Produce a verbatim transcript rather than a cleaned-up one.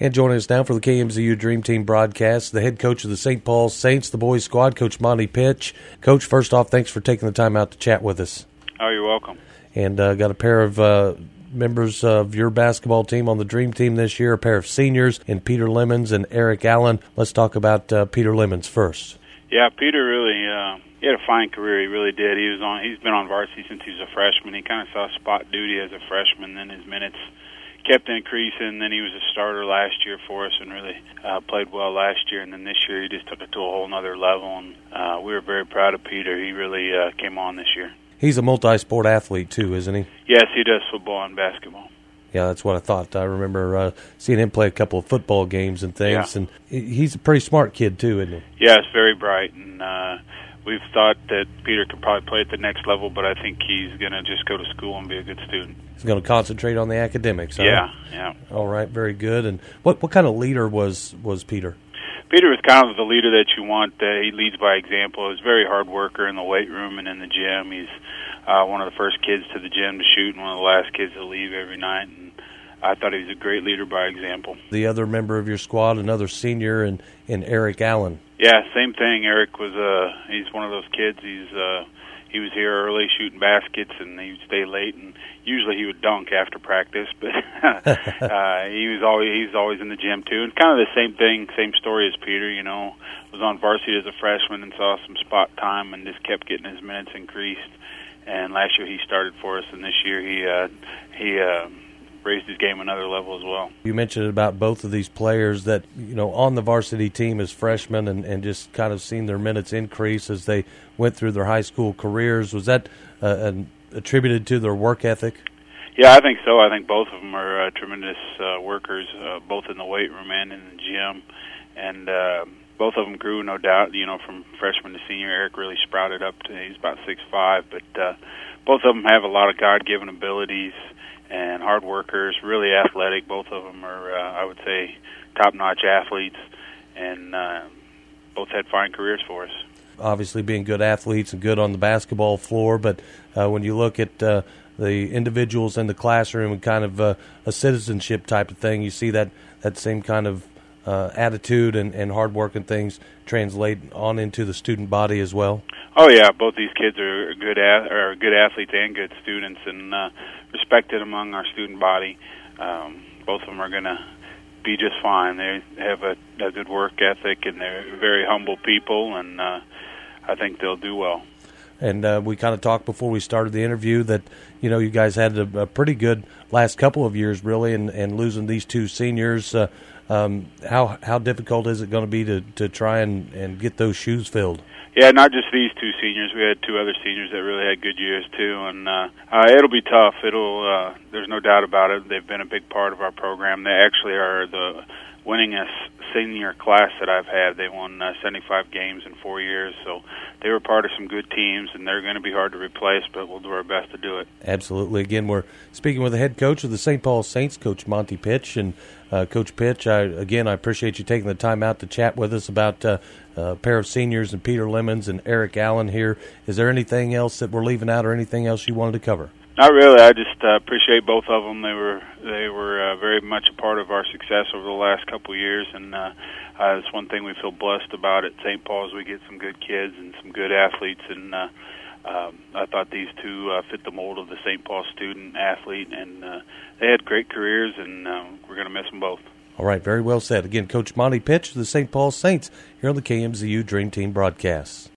And joining us now for the K M Z U Dream Team broadcast, the head coach of the Saint Paul Saints, the boys squad, Coach Monty Pitch. Coach, first off, thanks for taking the time out to chat with us. Oh, you're welcome. And uh, got a pair of uh, members of your basketball team on the Dream Team this year, a pair of seniors in Peter Lemons and Eric Allen. Let's talk about uh, Peter Lemons first. Yeah, Peter really uh, he had a fine career. He really did. He was on. He's been on varsity since he was a freshman. He kind of saw spot duty as a freshman. Then his minutes kept increasing. Then he was a starter last year for us and really uh, played well last year. And then this year he just took it to a whole nother level. And uh, we were very proud of Peter. He really uh, came on this year. He's a multi-sport athlete too, isn't he? Yes, he does football and basketball. Yeah, that's what I thought. I remember uh, seeing him play a couple of football games and things. Yeah. And he's a pretty smart kid too, isn't he? Yes, very bright. And uh, we've thought that Peter could probably play at the next level, but I think he's going to just go to school and be a good student. He's going to concentrate on the academics, huh? Yeah, yeah. All right, very good. And what what kind of leader was, was Peter? Peter was kind of the leader that you want. Uh, he leads by example. He's a very hard worker in the weight room and in the gym. He's uh, one of the first kids to the gym to shoot and one of the last kids to leave every night. And I thought he was a great leader by example. The other member of your squad, another senior, and, and Eric Allen. Yeah, same thing. Eric was uh, he's one of those kids. He's uh, he was here early shooting baskets, and he would stay late. And usually he would dunk after practice, but uh, he was always he's always in the gym too. And kind of the same thing, same story as Peter. You know, was on varsity as a freshman and saw some spot time, and just kept getting his minutes increased. And last year he started for us, and this year he uh, he. Uh, raised his game another level as well. You mentioned about both of these players that, you know, on the varsity team as freshmen and, and just kind of seen their minutes increase as they went through their high school careers. Was that uh, an, attributed to their work ethic? Yeah, I think so. I think both of them are uh, tremendous uh, workers, uh, both in the weight room and in the gym. And uh, both of them grew, no doubt, you know, from freshman to senior. Eric really sprouted up to, he's about six five, but uh, both of them have a lot of God-given abilities and hard workers, really athletic. Both of them are, uh, I would say, top-notch athletes, and uh, both had fine careers for us. Obviously being good athletes and good on the basketball floor, but uh, when you look at uh, the individuals in the classroom and kind of uh, a citizenship type of thing, you see that, that same kind of uh, attitude and, and hard work and things translate on into the student body as well? Oh yeah, both these kids are good ath- are good athletes and good students, and uh, respected among our student body. Um, both of them are going to be just fine. They have a, a good work ethic, and they're very humble people, and uh, I think they'll do well. And uh, we kind of talked before we started the interview that, you know, you guys had a, a pretty good last couple of years, really, and, and losing these two seniors. Uh, um, how how difficult is it going to be to, to try and, and get those shoes filled? Yeah, not just these two seniors. We had two other seniors that really had good years too, and uh, uh, it'll be tough. It'll. Uh, there's no doubt about it. They've been a big part of our program. They actually are the winningest senior class that I've had. They won uh, seventy-five games in four years, so they were part of some good teams, and they're going to be hard to replace, but we'll do our best to do it. Absolutely. Again, we're speaking with the head coach of the Saint Paul Saints, Coach Monty Pitch. And uh, Coach Pitch, I, again, I appreciate you taking the time out to chat with us about uh, a pair of seniors and Peter Lemons and Eric Allen here. Is there anything else that we're leaving out or anything else you wanted to cover? Not really. I just uh, appreciate both of them. They were they were uh, very much a part of our success over the last couple of years, and uh, uh, it's one thing we feel blessed about at Saint Paul's. We get some good kids and some good athletes, and uh, um, I thought these two uh, fit the mold of the Saint Paul student athlete, and uh, they had great careers, and uh, we're going to miss them both. All right, very well said. Again, Coach Monty Pitch of the Saint Paul Saints here on the K M Z U Dream Team broadcast.